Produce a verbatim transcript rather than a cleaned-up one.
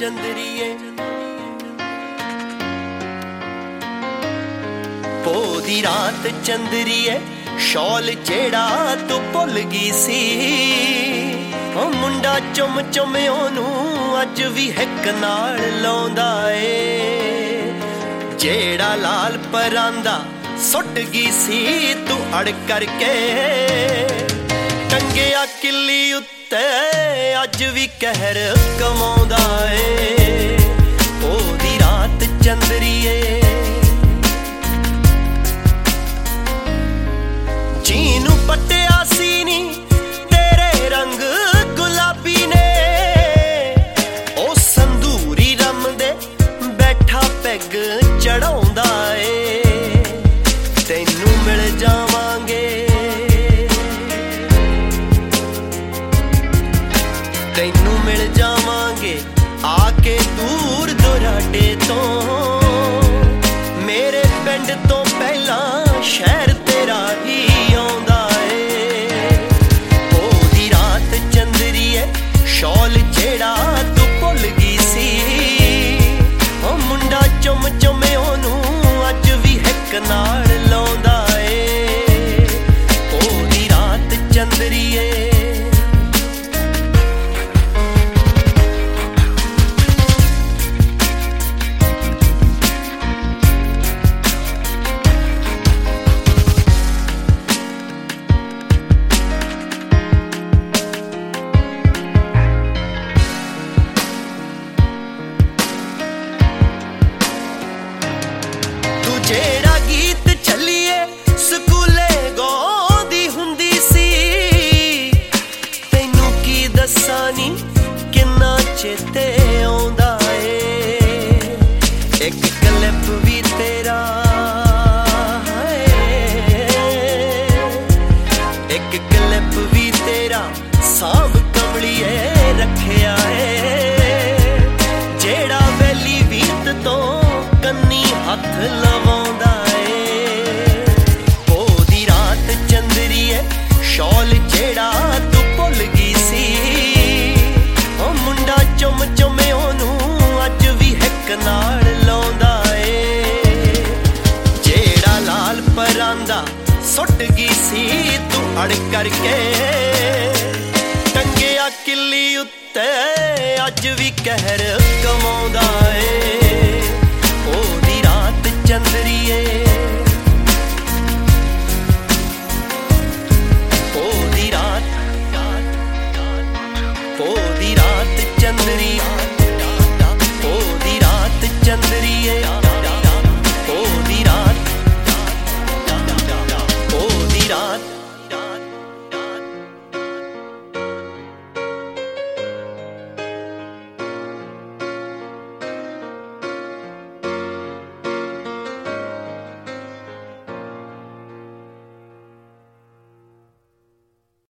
चंदरिए पो दी रात चंदरिए शॉल जेड़ा तू भुल गई सी ओ मुंडा चुम चुम ओनू अज भी हिक नाल लाउंदा ए जेड़ा लाल परांदा सुट गई सी तू अड़ करके टंगिया किली उत्ते अज भी कहर कमाउंदा ए ओ दी रात चंदरिए जीनू पट्टिया सी नी तेरे रंग गुलाबी ने ओ संदूरी रम दे बैठा पैग चढ़ाउंदा ए तैनू मिल जावांगे तैनू मिल जावांगे आके दूर दुराडे तो मेरे पिंड तो पहला शहर तेरा ही आउंदा ए ओ दी रात चंदरिए शॉल जेड़ा तू भुल गई सी ओ मुंडा चुम चुम ओनू अज भी हिक नाल लाउंदा ए ओ दी रात चंदरिए जेड़ा गीत चलिए स्कूले गाउंदी हुंदी सी तैनू की दस्सां नी किन्ना चेते आउंदा ए एक क्लिप भी तेरा एक क्लिप भी तेरा सांभ कमलिए रखिया है जेड़ा वैली बीत तो कन्नी हथ लवाउंदा ए ओ दी रात चंदरिए शॉल जेड़ा तू भुल गई सी ओ मुंडा चुम चुम ओनू अज भी हिक नाल लाउंदा ए जेड़ा लाल परांदा सुट गई सी तू अड़ करके टंगिया किली उत्ते अज भी कहर कमाउंदा ए ओ दी रात चंदरिए।